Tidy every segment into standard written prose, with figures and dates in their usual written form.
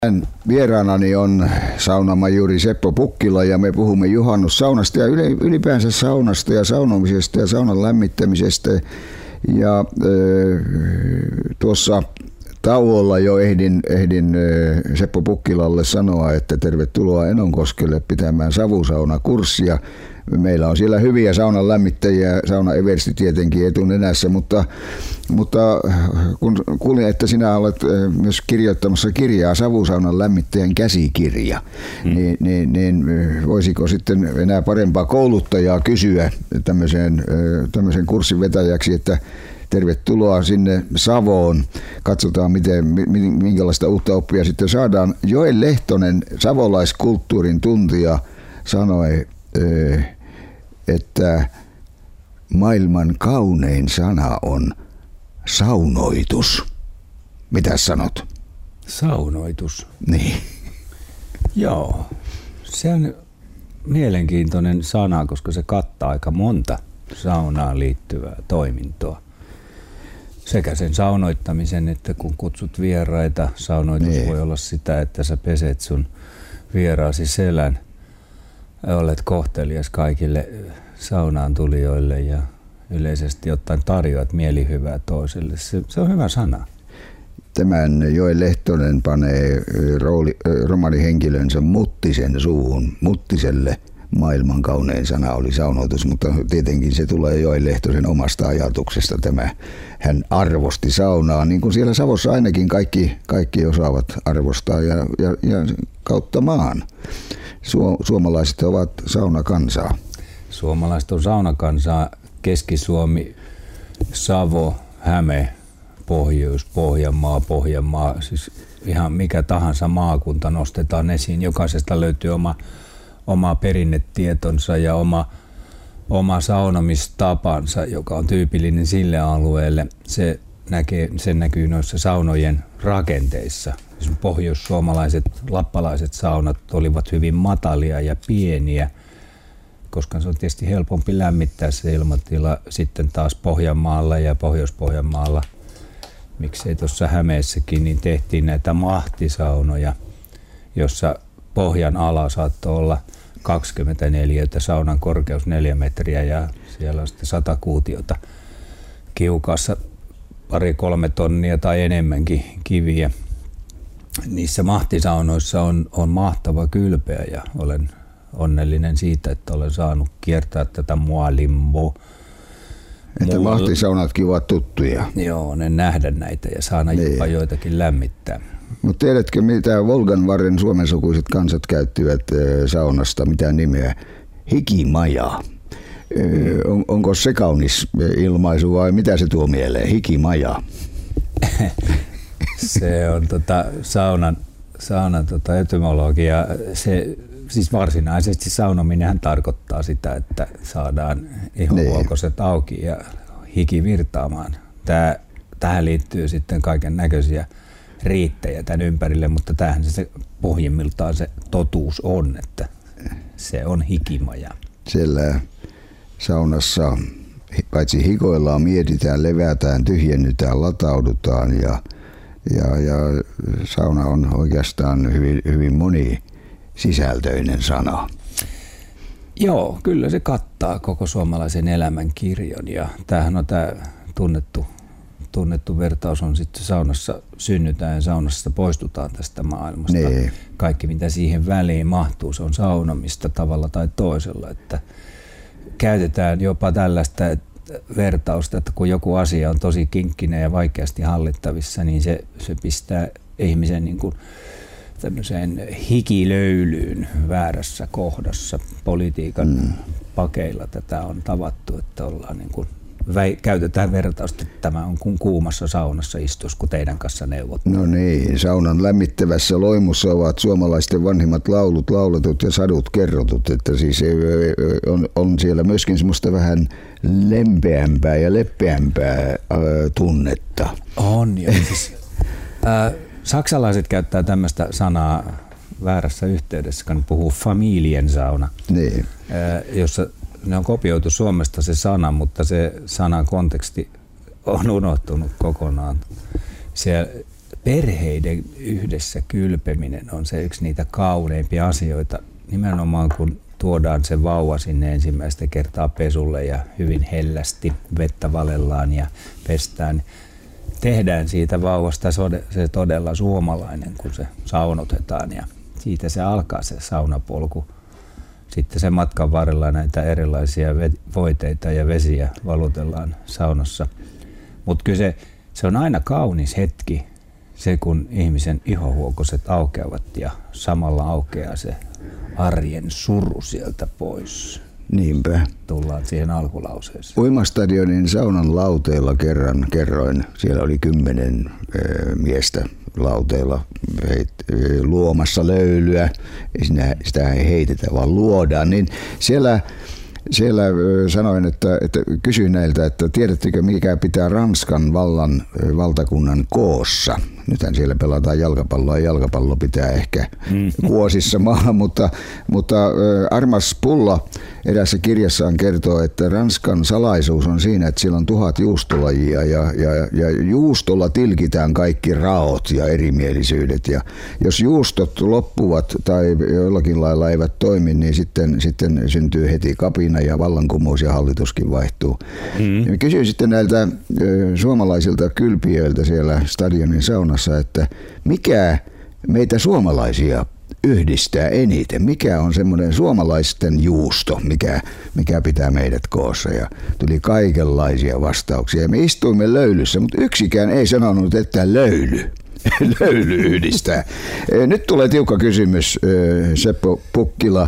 Vieraanani on saunamajuri Seppo Pukkila ja me puhumme juhannussaunasta ja ylipäänsä saunasta ja saunomisesta ja saunan lämmittämisestä. Ja tuossa tauolla jo ehdin Seppo Pukkilalle sanoa, että tervetuloa Enonkoskelle pitämään savusaunakurssia. Meillä on siellä hyviä saunan lämmittäjiä, Sauna Eversti tietenkin etunenässä, mutta kun kuulin, että sinä olet myös kirjoittamassa kirjaa Savusaunan lämmittäjän käsikirja, niin voisiko sitten enää parempaa kouluttajaa kysyä tämmöisen kurssin vetäjäksi, että tervetuloa sinne Savoon. Katsotaan, minkälaista uutta oppia sitten saadaan. Joel Lehtonen, savolaiskulttuurin tuntija, sanoi, että maailman kaunein sana on saunoitus. Mitä sanot? Saunoitus. Niin. Joo, se on mielenkiintoinen sana, koska se kattaa aika monta saunaan liittyvää toimintoa. Sekä sen saunoittamisen, että kun kutsut vieraita, saunoitus voi olla sitä, että sä peset sun vieraasi selän. Olet kohtelias kaikille saunaan tulijoille ja yleisesti ottaen tarjoat mielihyvää toiselle. Se on hyvä sana. Tämän Joel Lehtonen panee romanihenkilönsä Muttisen suuhun. Muttiselle maailman kaunein sana oli saunoitus, mutta tietenkin se tulee Joel Lehtosen omasta ajatuksesta. Hän arvosti saunaa, niin kuin siellä Savossa ainakin kaikki osaavat arvostaa ja kautta maan. Suomalaiset ovat saunakansaa. Suomalaiset on saunakansaa. Keski-Suomi, Savo, Häme, Pohjois-Pohjanmaa, siis ihan mikä tahansa maakunta nostetaan esiin. Jokaisesta löytyy oma perinnetietonsa ja oma saunomistapansa, joka on tyypillinen sille alueelle. Se näkyy noissa saunojen rakenteissa. Pohjoissuomalaiset, lappalaiset saunat olivat hyvin matalia ja pieniä, koska se on tietysti helpompi lämmittää se ilmatila. Sitten taas Pohjanmaalla ja Pohjois-Pohjanmaalla, miksei tuossa Hämeessäkin, niin tehtiin näitä mahtisaunoja, jossa pohjan ala saattoi olla 24, saunan korkeus 4 metriä ja siellä on sitten 100 kuutiota kiukaassa 2-3 tonnia tai enemmänkin kiviä. Niissä mahtisaunoissa on mahtava kylpeä ja olen onnellinen siitä, että olen saanut kiertää tätä Mualimbo. Että mahtisaunatkin ovat tuttuja. Joo, ne nähdä näitä ja saada jopa joitakin lämmittää. Mutta tiedätkö, mitä Volganvarren suomensukuiset kansat käyttivät saunasta, mitä nimeä? Hikimaja. Onko se kaunis ilmaisu vai mitä se tuo mieleen? Hikimaja. Se on saunan etymologia. Se, siis varsinaisesti saunominenhän tarkoittaa sitä, että saadaan ihovalkoiset auki ja hiki virtaamaan. Tähän liittyy sitten kaiken näköisiä riittejä tämän ympärille, mutta tämähän se pohjimmiltaan se totuus on, että se on hikimaja. Siellä saunassa paitsi hikoillaan, mietitään, levätään, tyhjennytään, lataudutaan ja sauna on oikeastaan hyvin, hyvin monisisältöinen sana. Joo, kyllä se kattaa koko suomalaisen elämän kirjon ja tämähän on tämä tunnettu vertaus on sitten saunassa synnytään ja saunassa poistutaan tästä maailmasta. Nee. Kaikki mitä siihen väliin mahtuu, se on saunomista tavalla tai toisella. Että käytetään jopa tällaista vertausta, että kun joku asia on tosi kinkkinen ja vaikeasti hallittavissa, niin se pistää ihmisen niin kuin tämmöiseen hikilöylyyn väärässä kohdassa. Politiikan pakeilla tätä on tavattu, että ollaan niin kuin käytetään vertausta, että tämä on kuin kuumassa saunassa istus, kun teidän kanssa neuvottelee. No niin, saunan lämmittävässä loimussa ovat suomalaisten vanhimmat laulut lauletut ja sadut kerrotut, että siis on siellä myöskin semmoista vähän lempeämpää ja leppeämpää tunnetta. On, ja siis, saksalaiset käyttää tämmöistä sanaa väärässä yhteydessä, kun puhuu familiensauna, niin. Jossa ne on kopioitu Suomesta se sana, mutta se sanan konteksti on unohtunut kokonaan. perheiden yhdessä kylpeminen on se yksi niitä kauneimpia asioita. Nimenomaan kun tuodaan se vauva sinne ensimmäistä kertaa pesulle ja hyvin hellästi vettä valellaan ja pestään. Tehdään siitä vauvasta se todella suomalainen, kun se saunotetaan ja siitä se alkaa se saunapolku. Sitten se matkan varrella näitä erilaisia voiteita ja vesiä valutellaan saunassa. Mutta kyllä se on aina kaunis hetki, se kun ihmisen ihohuokoset aukeavat ja samalla aukeaa se arjen suru sieltä pois. Niinpä. Tullaan siihen alkulauseeseen. Uimastadionin saunan lauteilla kerroin, siellä oli 10 miestä lauteilla luomassa löylyä. Sitä ei heitetä, vaan luodaan. Niin siellä sanoin, että kysyin näiltä, että tiedättekö mikä pitää Ranskan valtakunnan koossa. Nythän siellä pelataan jalkapalloa ja jalkapallo pitää ehkä kuosissa maahan, mutta Armas Pulla erässä kirjassaan kertoo, että Ranskan salaisuus on siinä, että siellä on 1000 juustolajia ja juustolla tilkitään kaikki raot ja erimielisyydet. Ja jos juustot loppuvat tai jollakin lailla eivät toimi, niin sitten syntyy heti kapina ja vallankumous ja hallituskin vaihtuu. Kysyin sitten näiltä suomalaisilta kylpijöiltä siellä stadionin saunassa, että mikä meitä suomalaisia yhdistää eniten? Mikä on semmoinen suomalaisten juusto, mikä pitää meidät koossa? Ja tuli kaikenlaisia vastauksia. Me istuimme löylyssä, mutta yksikään ei sanonut, että löyly yhdistää. Nyt tulee tiukka kysymys, Seppo Pukkila.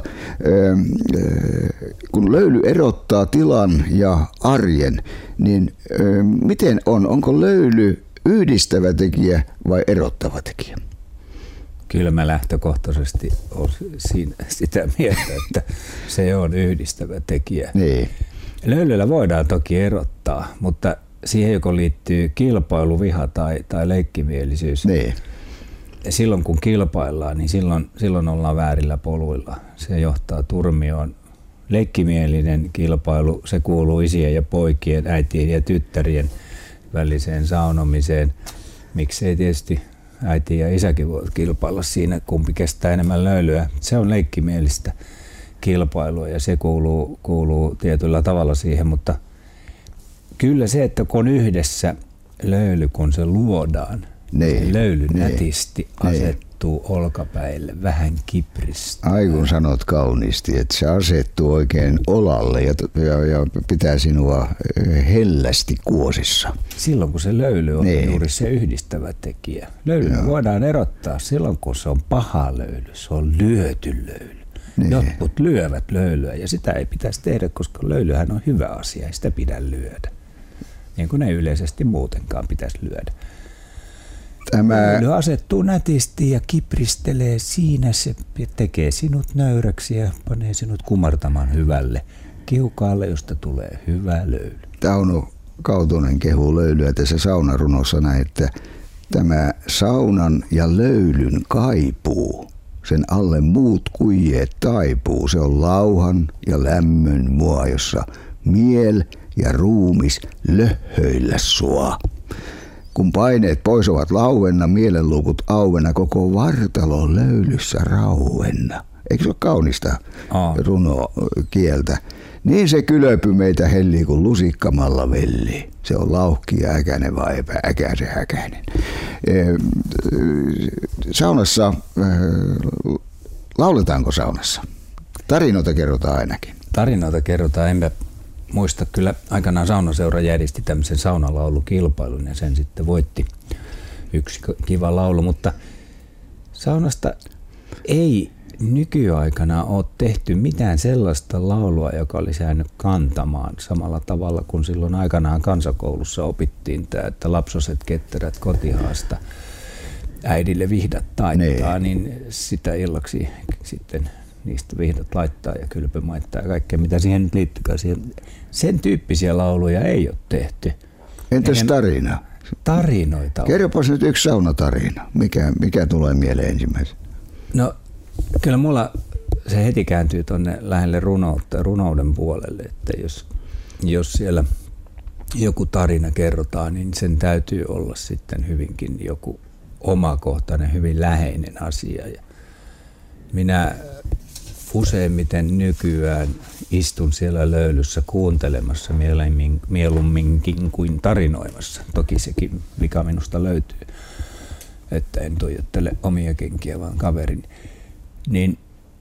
Kun löyly erottaa tilan ja arjen, niin miten on? Onko löyly yhdistävä tekijä vai erottava tekijä? Kyllä mä lähtökohtaisesti olen sitä mieltä, että se on yhdistävä tekijä. Niin. Löylyllä voidaan toki erottaa, mutta siihen joko liittyy kilpailuviha tai leikkimielisyys. Niin. Silloin kun kilpaillaan, niin silloin ollaan väärillä poluilla. Se johtaa turmioon. Leikkimielinen kilpailu, se kuuluu isien ja poikien, äitien ja tyttärien väliseen saunomiseen. Miksei tietysti äiti ja isäkin voi kilpailla siinä, kumpi kestää enemmän löylyä. Se on leikkimielistä kilpailua ja se kuuluu tietyllä tavalla siihen, mutta kyllä se, että kun yhdessä löyly, kun se luodaan, niin löyly nätisti asettuu olkapäille, vähän kipristä. Ai kun sanot kauniisti, että se asettuu oikein olalle ja pitää sinua hellästi kuosissa. Silloin kun se löyly on juuri se yhdistävä tekijä. Löyly voidaan erottaa silloin, kun se on paha löyly, se on lyöty löyly. Niin. Jotkut lyövät löylyä ja sitä ei pitäisi tehdä, koska löylyhän on hyvä asia, ei sitä pidä lyödä. Niin kuin ei yleisesti muutenkaan pitäisi lyödä. Löyly asettuu nätisti ja kipristelee siinä, se tekee sinut nöyräksi ja panee sinut kumartamaan hyvälle kiukaalle, josta tulee hyvä löyly. Tauno Kautonen kehuu löylyä tässä saunarunossa näin, että tämä saunan ja löylyn kaipuu, sen alle muut kujeet taipuu. Se on lauhan ja lämmön mua, jossa miel ja ruumis löhöillä sua. Kun paineet pois ovat lauenna, mielenluukut auenna, koko vartalo löylyssä rauenna. Eikö se ole kaunista runokieltä? Niin se kylöpy meitä hellii, kun lusikkamalla vellii. Se on lauhki ja äkäinen vai äkäisen äkäinen. Saunassa, lauletaanko saunassa? Tarinoita kerrotaan ainakin. Tarinoita kerrotaan, enpä muista. Kyllä aikanaan saunaseura järjesti tämmöisen saunalaulukilpailun ja sen sitten voitti yksi kiva laulu, mutta saunasta ei nykyaikana ole tehty mitään sellaista laulua, joka olisi jäänyt kantamaan samalla tavalla kuin silloin aikanaan kansakoulussa opittiin tämä, että lapsoset ketterät kotihaasta äidille vihdat taittaa, niin sitä illaksi sitten niistä vihdat laittaa ja kylpymaittaa ja kaikkea, mitä siihen nyt liittykään. Sen tyyppisiä lauluja ei ole tehty. Entäs tarina? Tarinoita. Kerropas nyt yksi saunatarina. Mikä tulee mieleen ensimmäisenä? No kyllä mulla se heti kääntyy tuonne lähelle runouden puolelle, että jos siellä joku tarina kerrotaan, niin sen täytyy olla sitten hyvinkin joku omakohtainen, hyvin läheinen asia. Ja minä useimmiten nykyään istun siellä löylyssä kuuntelemassa mieluumminkin kuin tarinoimassa. Toki sekin vika minusta löytyy, että en tuijottele omia kenkiä, vaan kaverin. Niin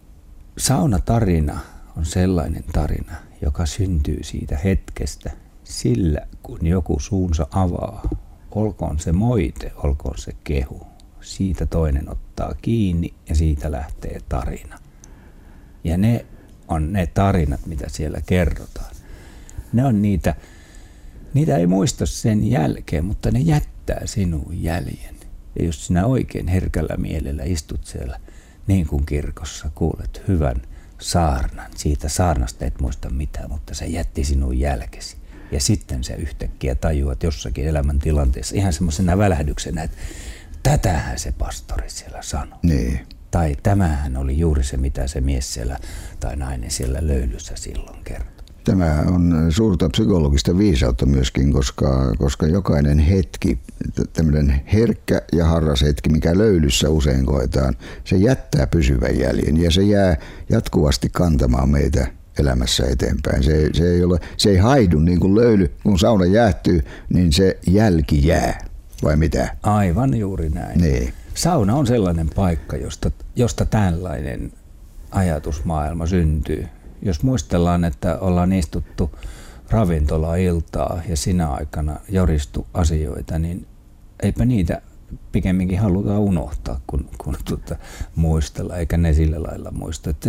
saunatarina on sellainen tarina, joka syntyy siitä hetkestä sillä, kun joku suunsa avaa. Olkoon se moite, olkoon se kehu. Siitä toinen ottaa kiinni ja siitä lähtee tarina. Ja ne on ne tarinat, mitä siellä kerrotaan. Ne on niitä ei muista sen jälkeen, mutta ne jättää sinuun jäljen. Ja jos sinä oikein herkällä mielellä istut siellä niin kuin kirkossa, kuulet hyvän saarnan. Siitä saarnasta et muista mitään, mutta se jätti sinun jälkesi. Ja sitten se yhtäkkiä tajuat jossakin elämäntilanteessa ihan semmoisena välähdyksenä, että tätähän se pastori siellä sanoi. Niin. Tai tämähän oli juuri se, mitä se mies siellä tai nainen siellä löylyssä silloin kertoi. Tämä on suurta psykologista viisautta myöskin, koska jokainen hetki, tämmöinen herkkä ja harras hetki, mikä löylyssä usein koetaan, se jättää pysyvän jäljen ja se jää jatkuvasti kantamaan meitä elämässä eteenpäin. Se ei haidu niin kuin löyly, kun sauna jäähtyy, niin se jälki jää, vai mitä? Aivan juuri näin. Niin. Sauna on sellainen paikka, josta tällainen ajatusmaailma syntyy. Jos muistellaan, että ollaan istuttu ravintola-iltaa ja sinä aikana joristu asioita, niin eipä niitä pikemminkin haluta unohtaa, kun muistella, eikä ne sillä lailla muista. Että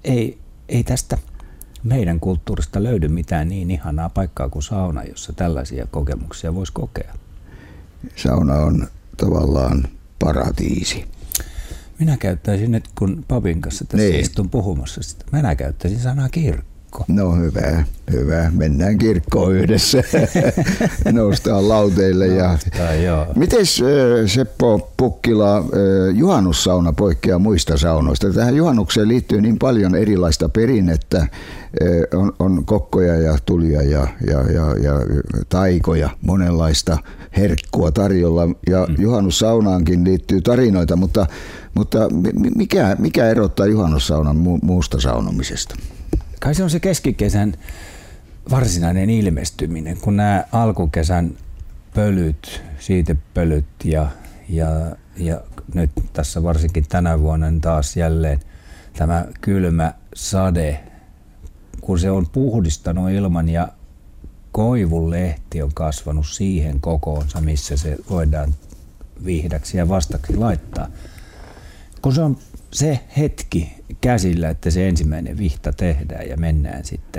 ei tästä meidän kulttuurista löydy mitään niin ihanaa paikkaa kuin sauna, jossa tällaisia kokemuksia voisi kokea. Sauna on tavallaan paratiisi. Minä käyttäisin nyt, kun Papin kanssa tässä istun puhumassa sitä, minä käyttäisin sanaa kirkko. No hyvä. Mennään kirkkoon yhdessä. Noustaan lauteille. Mites Seppo Pukkila, juhannussauna poikkeaa muista saunoista? Tähän juhannukseen liittyy niin paljon erilaista perinnettä. On kokkoja ja tulia ja taikoja, monenlaista herkkua tarjolla. Ja juhannussaunaankin liittyy tarinoita, mutta mikä erottaa juhannussaunan muusta saunomisesta? Kai se on se keskikesän varsinainen ilmestyminen, kun nämä alkukesän pölyt, siitepölyt ja nyt tässä varsinkin tänä vuonna taas jälleen tämä kylmä sade, kun se on puhdistanut ilman ja koivunlehti on kasvanut siihen kokoonsa, missä se voidaan viihdäksi ja vastaksi laittaa. Kun se on se hetki käsillä, että se ensimmäinen vihta tehdään ja mennään sitten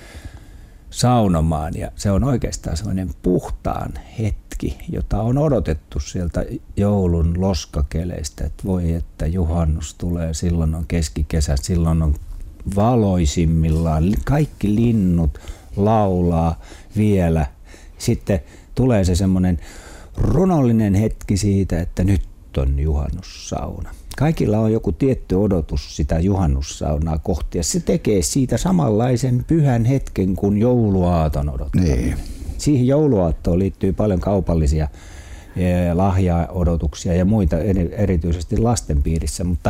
saunomaan. Ja se on oikeastaan semmoinen puhtaan hetki, jota on odotettu sieltä joulun loskakeleistä, että voi että juhannus tulee, silloin on keskikesä, silloin on valoisimmillaan, kaikki linnut laulaa vielä. Sitten tulee se semmoinen runollinen hetki siitä, että nyt on juhannussauna. Kaikilla on joku tietty odotus sitä juhannussaunaa kohti ja se tekee siitä samanlaisen pyhän hetken kuin jouluaaton odottaminen. Niin. Siihen jouluaattoon liittyy paljon kaupallisia lahjaodotuksia ja muita erityisesti lasten piirissä, mutta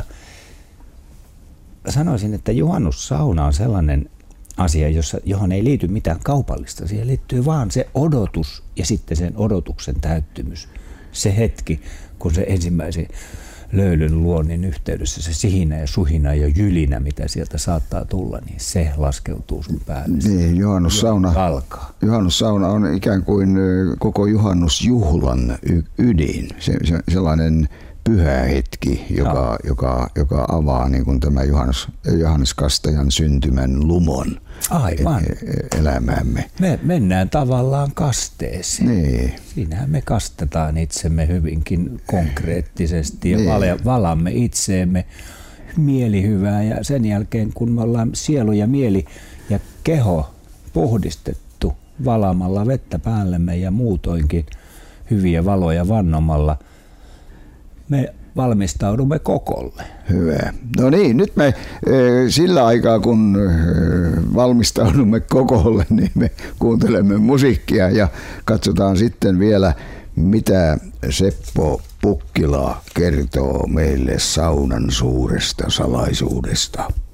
sanoisin, että juhannussauna on sellainen asia, johon ei liity mitään kaupallista. Siihen liittyy vaan se odotus ja sitten sen odotuksen täyttymys. Se hetki, kun se ensimmäisen löylyn luonnin yhteydessä se sihinä ja suhina ja jylinä, mitä sieltä saattaa tulla, niin se laskeutuu sun päälle. Niin, juhannussauna on ikään kuin koko juhannusjuhlan ydin. Sellainen pyhä hetki, joka avaa niin kuin tämä Johannes Kastajan syntymän lumon. Aivan. Elämäämme. Me mennään tavallaan kasteeseen. Niin. Siinähän me kastetaan itsemme hyvinkin konkreettisesti ja valamme itseemme mielihyvää ja sen jälkeen kun me ollaan sielu ja mieli ja keho puhdistettu valaamalla vettä päällemme ja muutoinkin hyviä valoja vannomalla, me valmistaudumme kokolle. Hyvä. No niin, nyt me sillä aikaa kun valmistaudumme kokolle, niin me kuuntelemme musiikkia ja katsotaan sitten vielä, mitä Seppo Pukkila kertoo meille saunan suuresta salaisuudesta.